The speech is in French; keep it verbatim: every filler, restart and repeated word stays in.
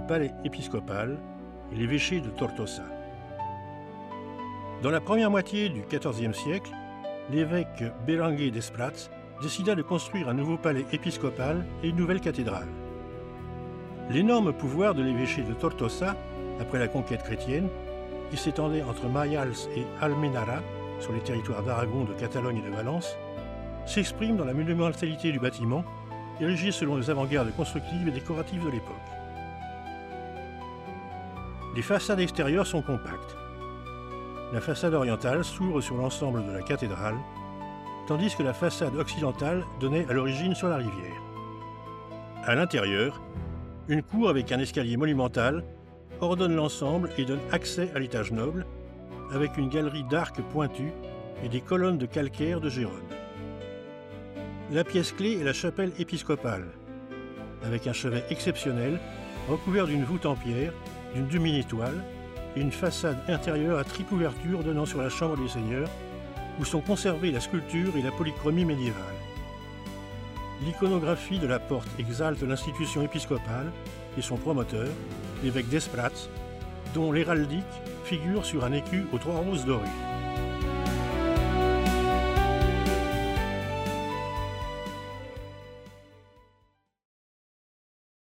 palais épiscopal et l'évêché de Tortosa. Dans la première moitié du quatorzième siècle, l'évêque Berenguer d'Esprats décida de construire un nouveau palais épiscopal et une nouvelle cathédrale. L'énorme pouvoir de l'évêché de Tortosa, après la conquête chrétienne, qui s'étendait entre Mayals et Almenara, sur les territoires d'Aragon, de Catalogne et de Valence, s'exprime dans la monumentalité du bâtiment, érigé selon les avant-gardes constructives et décoratives de l'époque. Les façades extérieures sont compactes. La façade orientale s'ouvre sur l'ensemble de la cathédrale, tandis que la façade occidentale donnait à l'origine sur la rivière. À l'intérieur, une cour avec un escalier monumental ordonne l'ensemble et donne accès à l'étage noble, avec une galerie d'arcs pointus et des colonnes de calcaire de Gérone. La pièce clé est la chapelle épiscopale, avec un chevet exceptionnel recouvert d'une voûte en pierre, d'une demi-étoile et une façade intérieure à triple ouverture donnant sur la chambre des seigneurs, où sont conservées la sculpture et la polychromie médiévale. L'iconographie de la porte exalte l'institution épiscopale et son promoteur, l'évêque d'Esprats, dont l'héraldique figure sur un écu aux trois roses dorées.